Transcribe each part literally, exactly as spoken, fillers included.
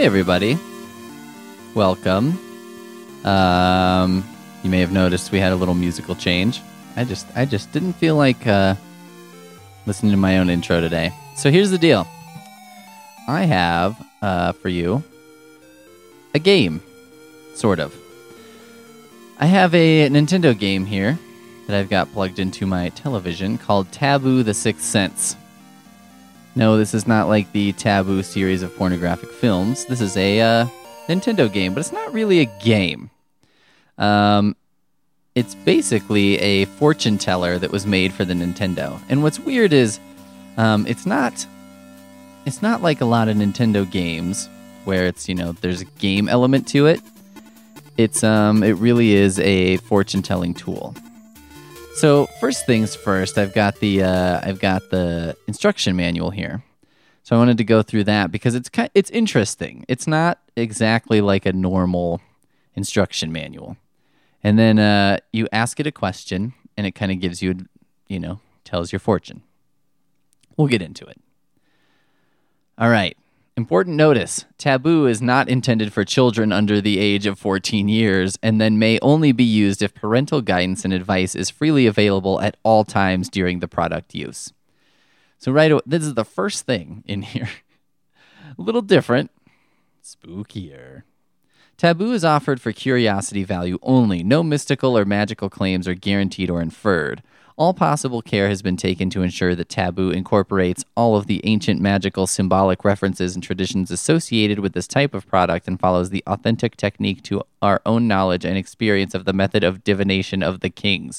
Hey everybody, welcome. Um, you may have noticed we had a little musical change. I just, I just didn't feel like uh, listening to my own intro today. So here's the deal. I have uh, for you a game, sort of. I have a Nintendo game here that I've got plugged into my television called Taboo: The Sixth Sense. No, this is not like the Taboo series of pornographic films. This is a uh, Nintendo game, but it's not really a game. Um, it's basically a fortune teller that was made for the Nintendo. And what's weird is, um, it's not, it's not like a lot of Nintendo games where it's, you know, there's a game element to it. It's, um, it really is a fortune telling tool. So first things first, I've got the uh, I've got the instruction manual here. So I wanted to go through that because it's kind, it's interesting. It's not exactly like a normal instruction manual. And then uh, you ask it a question, and it kind of gives you, you know, tells your fortune. We'll get into it. All right. Important notice, Taboo is not intended for children under the age of fourteen years and then may only be used if parental guidance and advice is freely available at all times during the product use. So right away, this is the first thing in here. A little different, spookier. Taboo is offered for curiosity value only. No mystical or magical claims are guaranteed or inferred. All possible care has been taken to ensure that Taboo incorporates all of the ancient magical symbolic references and traditions associated with this type of product and follows the authentic technique to our own knowledge and experience of the method of divination of the kings.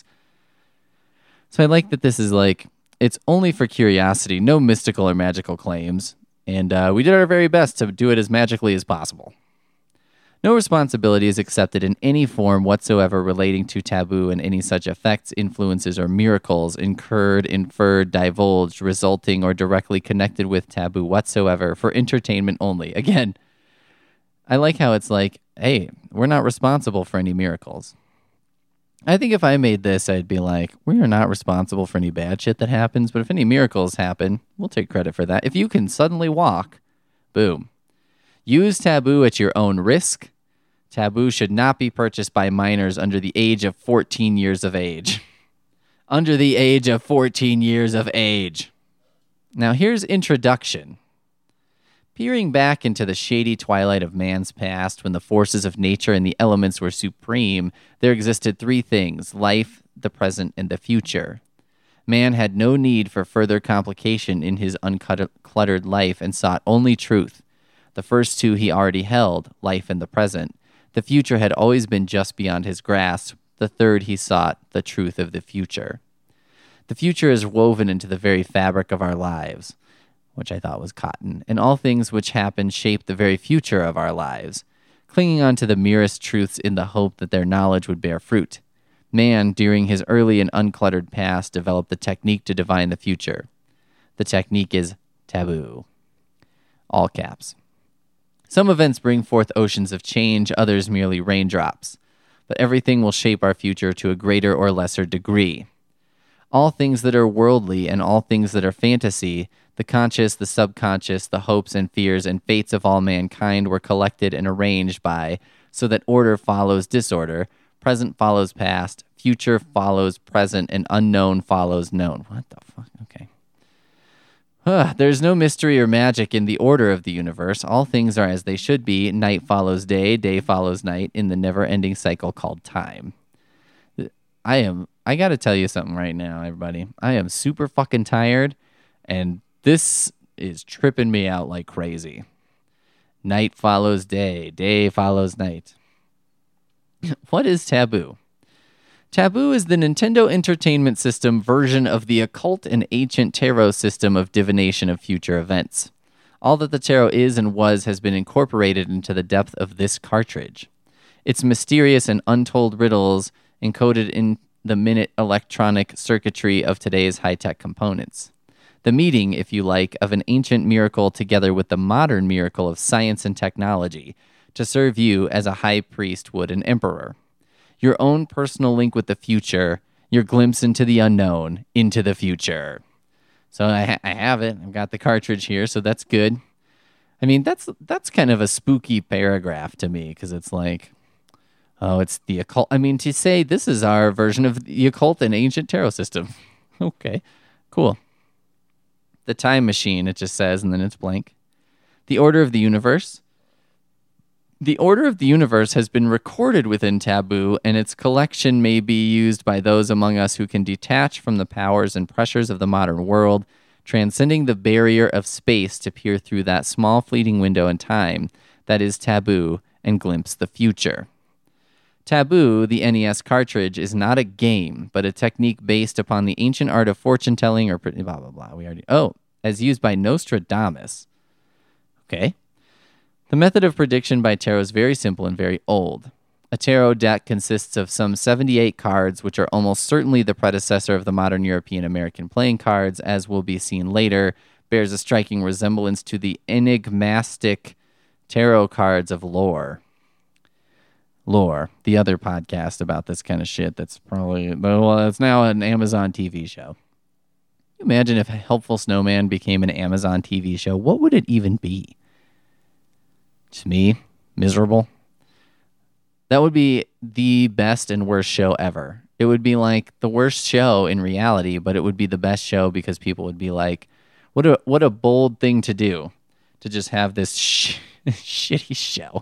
So I like that this is like, it's only for curiosity, no mystical or magical claims, and uh, we did our very best to do it as magically as possible. No responsibility is accepted in any form whatsoever relating to Taboo and any such effects, influences, or miracles incurred, inferred, divulged, resulting, or directly connected with Taboo whatsoever for entertainment only. Again, I like how it's like, hey, we're not responsible for any miracles. I think if I made this, I'd be like, we are not responsible for any bad shit that happens, but if any miracles happen, we'll take credit for that. If you can suddenly walk, boom. Use Taboo at your own risk. Taboo should not be purchased by minors under the age of fourteen years of age. Under the age of fourteen years of age. Now here's introduction. Peering back into the shady twilight of man's past, when the forces of nature and the elements were supreme, there existed three things: life, the present, and the future. Man had no need for further complication in his uncluttered life and sought only truth. The first two he already held, life and the present. The future had always been just beyond his grasp. The third he sought, the truth of the future. The future is woven into the very fabric of our lives, which I thought was cotton, and all things which happen shape the very future of our lives, clinging on to the merest truths in the hope that their knowledge would bear fruit. Man, during his early and uncluttered past, developed the technique to divine the future. The technique is Taboo. All caps. Some events bring forth oceans of change, others merely raindrops. But everything will shape our future to a greater or lesser degree. All things that are worldly and all things that are fantasy, the conscious, the subconscious, the hopes and fears and fates of all mankind were collected and arranged by, so that order follows disorder, present follows past, future follows present, and unknown follows known. What the fuck? Okay. Uh, there's no mystery or magic in the order of the universe. All things are as they should be. Night follows day, day follows night in the never-ending cycle called time. I am, I gotta tell you something right now, everybody. I am super fucking tired, and this is tripping me out like crazy. Night follows day, day follows night. What is Taboo? Taboo is the Nintendo Entertainment System version of the occult and ancient tarot system of divination of future events. All that the tarot is and was has been incorporated into the depth of this cartridge. Its mysterious and untold riddles encoded in the minute electronic circuitry of today's high-tech components. The meeting, if you like, of an ancient miracle together with the modern miracle of science and technology to serve you as a high priest would an emperor. Your own personal link with the future, your glimpse into the unknown, into the future. So I, ha- I have it. I've got the cartridge here, so that's good. I mean, that's that's kind of a spooky paragraph to me because it's like, oh, it's the occult. I mean, to say this is our version of the occult and ancient tarot system. Okay, cool. The time machine, it just says, and then it's blank. The order of the universe. The order of the universe has been recorded within Taboo, and its collection may be used by those among us who can detach from the powers and pressures of the modern world, transcending the barrier of space to peer through that small fleeting window in time that is Taboo and glimpse the future. Taboo, the N E S cartridge, is not a game, but a technique based upon the ancient art of fortune telling or blah, blah, blah. We already, oh, as used by Nostradamus. Okay. The method of prediction by tarot is very simple and very old. A tarot deck consists of some seventy-eight cards, which are almost certainly the predecessor of the modern European American playing cards, as will be seen later, bears a striking resemblance to the enigmatic tarot cards of Lore. Lore, the other podcast about this kind of shit that's probably, well, it's now an Amazon T V show. Can you imagine if Helpful Snowman became an Amazon T V show? What would it even be? Just me? Miserable? That would be the best and worst show ever. It would be like the worst show in reality, but it would be the best show because people would be like, what a what a bold thing to do, to just have this sh- shitty show.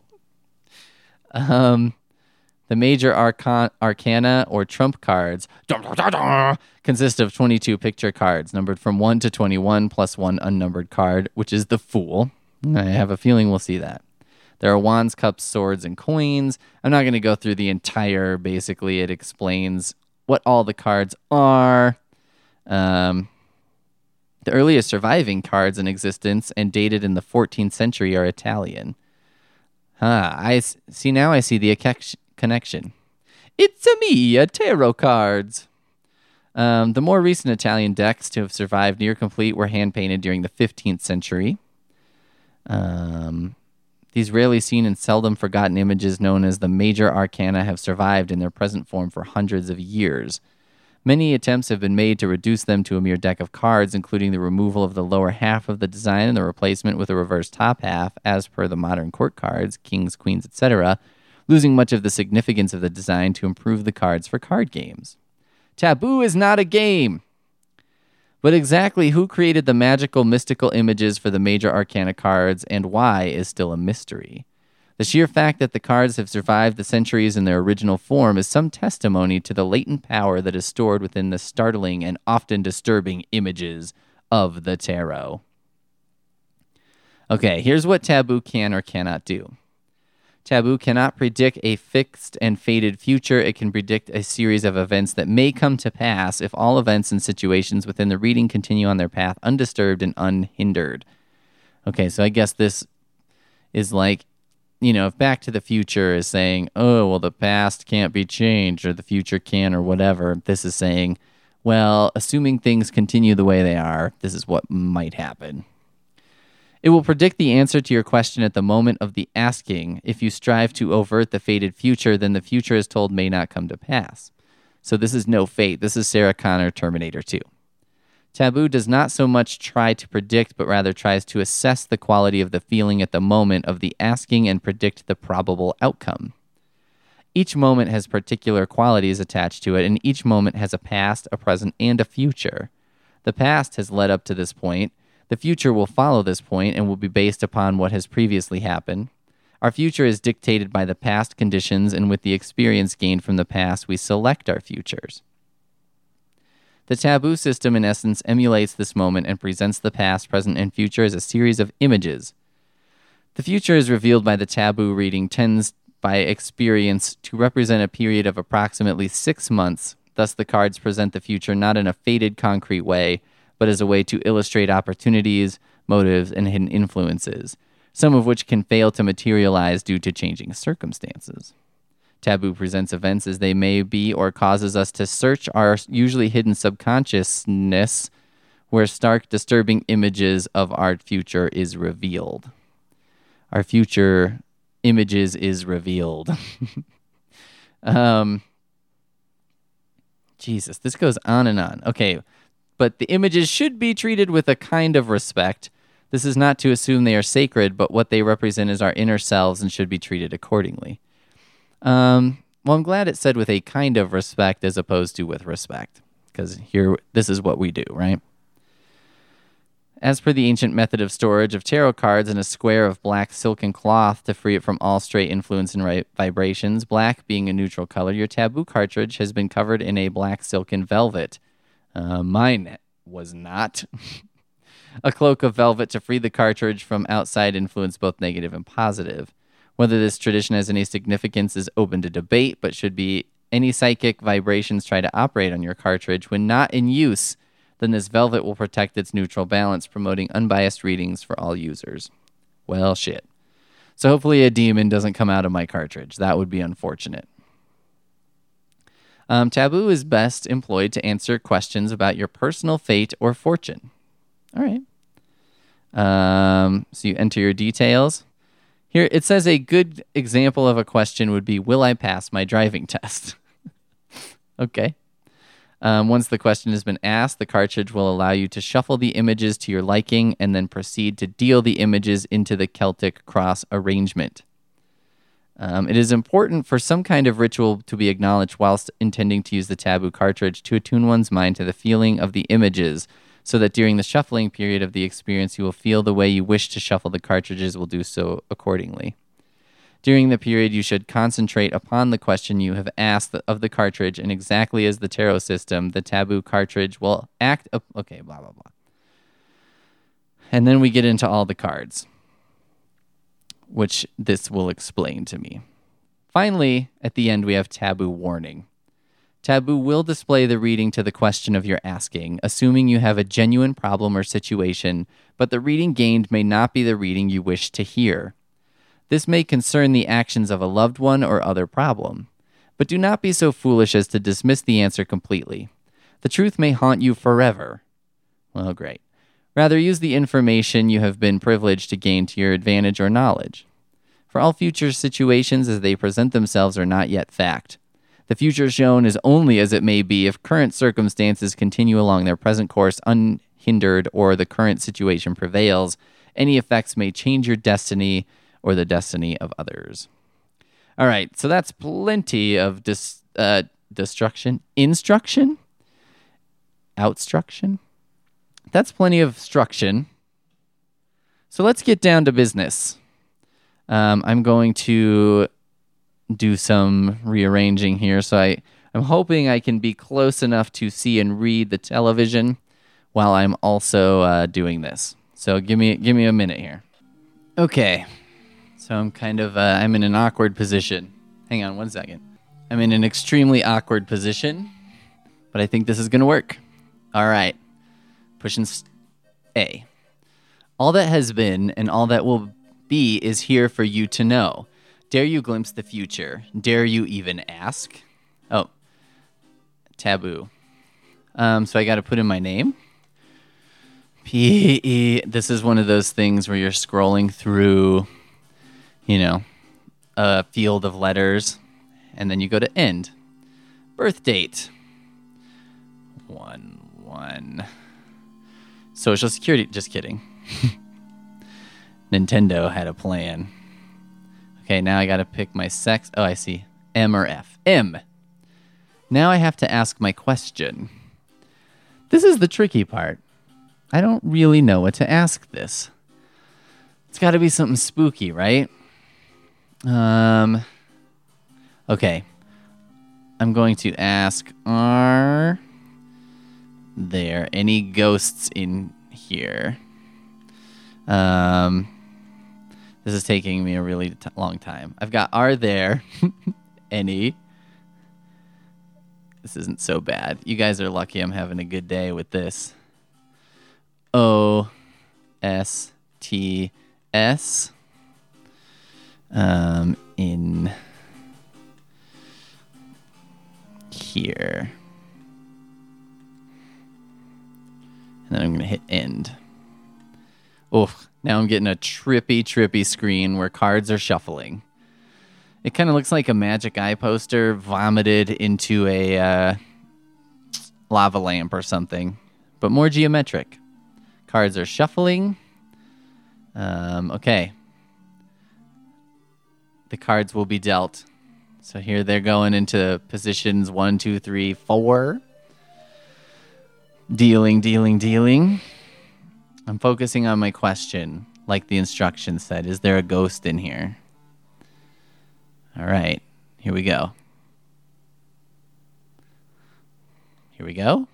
Um, the major arcan- arcana or trump cards consist of twenty-two picture cards, numbered from one to twenty-one, plus one unnumbered card, which is the Fool. I have a feeling we'll see that. There are wands, cups, swords, and coins. I'm not going to go through the entire, basically, it explains what all the cards are. Um, the earliest surviving cards in existence and dated in the fourteenth century are Italian. Huh, I see, now I see the connection. It's a me, a tarot cards. Um, the more recent Italian decks to have survived near complete were hand-painted during the fifteenth century. Um... These rarely seen and seldom forgotten images known as the major arcana have survived in their present form for hundreds of years. Many attempts have been made to reduce them to a mere deck of cards, including the removal of the lower half of the design and the replacement with a reverse top half, as per the modern court cards, kings, queens, et cetera, losing much of the significance of the design to improve the cards for card games. Taboo is not a game! But exactly who created the magical, mystical images for the major arcana cards and why is still a mystery. The sheer fact that the cards have survived the centuries in their original form is some testimony to the latent power that is stored within the startling and often disturbing images of the tarot. Okay, here's what Taboo can or cannot do. Taboo cannot predict a fixed and fated future. It can predict a series of events that may come to pass if all events and situations within the reading continue on their path undisturbed and unhindered. Okay, so I guess this is like, you know, if Back to the Future is saying, oh, well, the past can't be changed, or the future can, or whatever, this is saying, well, assuming things continue the way they are, this is what might happen. It will predict the answer to your question at the moment of the asking. If you strive to avert the fated future, then the future as told may not come to pass. So this is no fate. This is Sarah Connor, Terminator two. Taboo does not so much try to predict, but rather tries to assess the quality of the feeling at the moment of the asking and predict the probable outcome. Each moment has particular qualities attached to it, and each moment has a past, a present, and a future. The past has led up to this point. The future will follow this point and will be based upon what has previously happened. Our future is dictated by the past conditions, and with the experience gained from the past, we select our futures. The Taboo system, in essence, emulates this moment and presents the past, present, and future as a series of images. The future is revealed by the Taboo reading tends, by experience, to represent a period of approximately six months. Thus, the cards present the future not in a fated, concrete way, but as a way to illustrate opportunities, motives, and hidden influences, some of which can fail to materialize due to changing circumstances. Taboo presents events as they may be or causes us to search our usually hidden subconsciousness, where stark, disturbing images of our future is revealed. Our future images is revealed. um, Jesus, this goes on and on. Okay, but the images should be treated with a kind of respect. This is not to assume they are sacred, but what they represent is our inner selves and should be treated accordingly. Um, well, I'm glad it said with a kind of respect as opposed to with respect, because here, this is what we do, right? As per the ancient method of storage of tarot cards in a square of black silken cloth to free it from all stray influence and ri- vibrations, black being a neutral color, your taboo cartridge has been covered in a black silken velvet. Uh, mine was not. A cloak of velvet to free the cartridge from outside influence, both negative and positive. Whether this tradition has any significance is open to debate, but should be any psychic vibrations try to operate on your cartridge when not in use, then this velvet will protect its neutral balance, promoting unbiased readings for all users. Well, shit. So hopefully a demon doesn't come out of my cartridge. That would be unfortunate. Um, taboo is best employed to answer questions about your personal fate or fortune. All right. Um, so you enter your details. Here, it says a good example of a question would be, will I pass my driving test? Okay. Um, once the question has been asked, the cartridge will allow you to shuffle the images to your liking and then proceed to deal the images into the Celtic cross arrangement. Um, it is important for some kind of ritual to be acknowledged whilst intending to use the taboo cartridge to attune one's mind to the feeling of the images, so that during the shuffling period of the experience, you will feel the way you wish to shuffle the cartridges will do so accordingly. During the period, you should concentrate upon the question you have asked of the cartridge, and exactly as the tarot system, the taboo cartridge will act... Up, okay, blah, blah, blah. And then we get into all the cards, which this will explain to me. Finally, at the end, we have taboo warning. Taboo will display the reading to the question of your asking, assuming you have a genuine problem or situation, but the reading gained may not be the reading you wish to hear. This may concern the actions of a loved one or other problem. But do not be so foolish as to dismiss the answer completely. The truth may haunt you forever. Well, great. Rather, use the information you have been privileged to gain to your advantage or knowledge. For all future situations as they present themselves are not yet fact. The future shown is only as it may be if current circumstances continue along their present course unhindered or the current situation prevails. Any effects may change your destiny or the destiny of others. All right, so that's plenty of dis, uh, destruction, instruction, outstruction. That's plenty of struction. So let's get down to business. Um, I'm going to do some rearranging here. So I, I'm hoping I can be close enough to see and read the television while I'm also uh, doing this. So give me give me a minute here. Okay. So I'm kind of, uh, I'm in an awkward position. Hang on one second. I'm in an extremely awkward position, but I think this is going to work. All right. Pushing A. All that has been and all that will be is here for you to know. Dare you glimpse the future? Dare you even ask? Oh, taboo. Um, so I got to put in my name. P E. This is one of those things where you're scrolling through, you know, a field of letters, and then you go to end. Birth date. One, one. Social Security. Just kidding. Nintendo had a plan. Okay, now I got to pick my sex. Oh, I see. M or F. M. Now I have to ask my question. This is the tricky part. I don't really know what to ask this. It's got to be something spooky, right? Um. Okay. I'm going to ask, are there any ghosts in here? Um, this is taking me a really t- long time. I've got, are there any? This isn't so bad. You guys are lucky I'm having a good day with this. O S T S. Um, in here. And then I'm going to hit end. Oh, now I'm getting a trippy, trippy screen where cards are shuffling. It kind of looks like a Magic Eye poster vomited into a uh, lava lamp or something, but more geometric. Cards are shuffling. Um, okay. The cards will be dealt. So here they're going into positions one, two, three, four. Dealing, dealing, dealing. I'm focusing on my question, like the instructions said. Is there a ghost in here? All right, here we go. Here we go.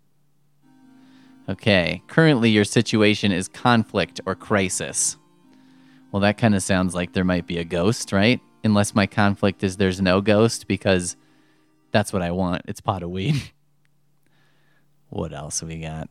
Okay, currently your situation is conflict or crisis. Well, that kind of sounds like there might be a ghost, right? Unless my conflict is there's no ghost, because that's what I want. It's pot of weed. What else we got?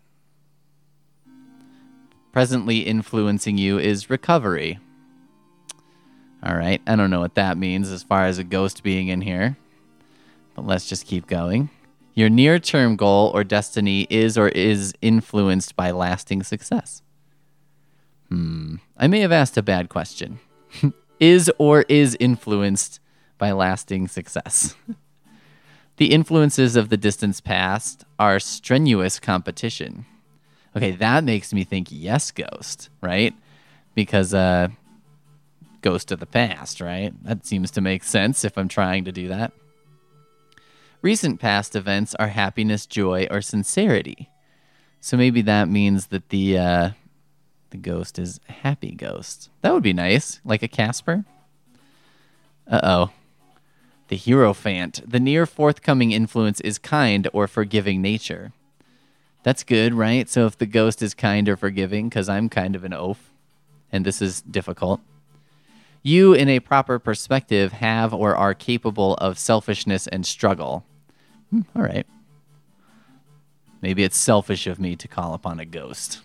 Presently influencing you is recovery. All right, I don't know what that means as far as a ghost being in here, but let's just keep going. Your near-term goal or destiny is or is influenced by lasting success. Hmm, I may have asked a bad question. Is or is influenced by lasting success. The influences of the distant past are strenuous competition. Okay, that makes me think yes, ghost, right? Because uh, ghost of the past, right? That seems to make sense if I'm trying to do that. Recent past events are happiness, joy, or sincerity. So maybe that means that the uh, the ghost is a happy ghost. That would be nice, like a Casper. Uh-oh. The Hierophant. The near forthcoming influence is kind or forgiving nature. That's good, right? So if the ghost is kind or forgiving, because I'm kind of an oaf, and this is difficult. You, in a proper perspective, have or are capable of selfishness and struggle. Hmm, all right. Maybe it's selfish of me to call upon a ghost.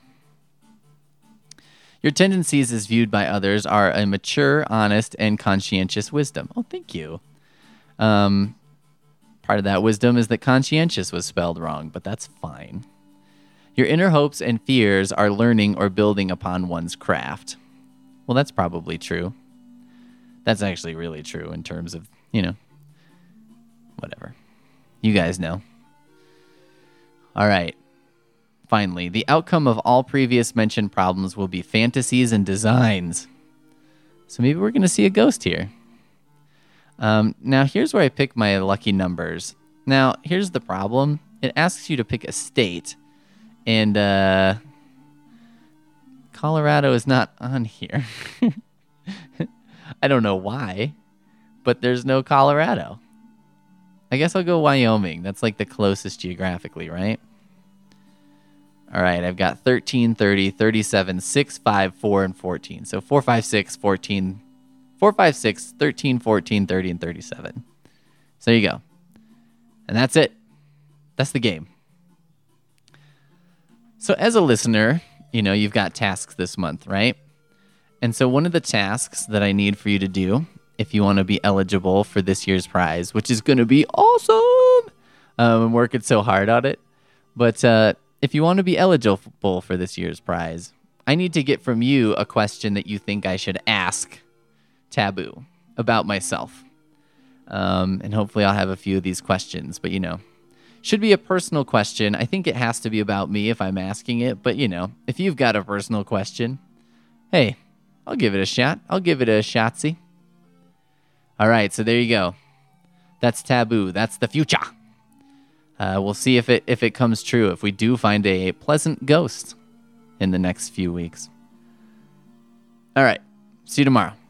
Your tendencies as viewed by others are a mature, honest, and conscientious wisdom. Oh, thank you. Um, part of that wisdom is that conscientious was spelled wrong, but that's fine. Your inner hopes and fears are learning or building upon one's craft. Well, that's probably true. That's actually really true in terms of, you know, whatever. You guys know. All right. Finally, the outcome of all previous mentioned problems will be fantasies and designs. So maybe we're going to see a ghost here. Um, now, here's where I pick my lucky numbers. Now, here's the problem. It asks you to pick a state. And uh, Colorado is not on here. I don't know why, but there's no Colorado. I guess I'll go Wyoming. That's like the closest geographically, right? All right, I've got thirteen, thirty, thirty-seven, six, five, four, and fourteen. So four, five, six, fourteen, four, five, six, thirteen, fourteen, thirty, and thirty-seven. So there you go. And that's it. That's the game. So as a listener, you know, you've got tasks this month, right? And so one of the tasks that I need for you to do, if you want to be eligible for this year's prize, which is going to be awesome, um, I'm working so hard on it. But uh, if you want to be eligible for this year's prize, I need to get from you a question that you think I should ask Taboo about myself. Um, and hopefully I'll have a few of these questions, but you know, should be a personal question. I think it has to be about me if I'm asking it, but you know, if you've got a personal question, hey, I'll give it a shot. I'll give it a shotsy. All right, so there you go. That's Taboo. That's the future. Uh, we'll see if it if it comes true, if we do find a pleasant ghost in the next few weeks. All right, see you tomorrow.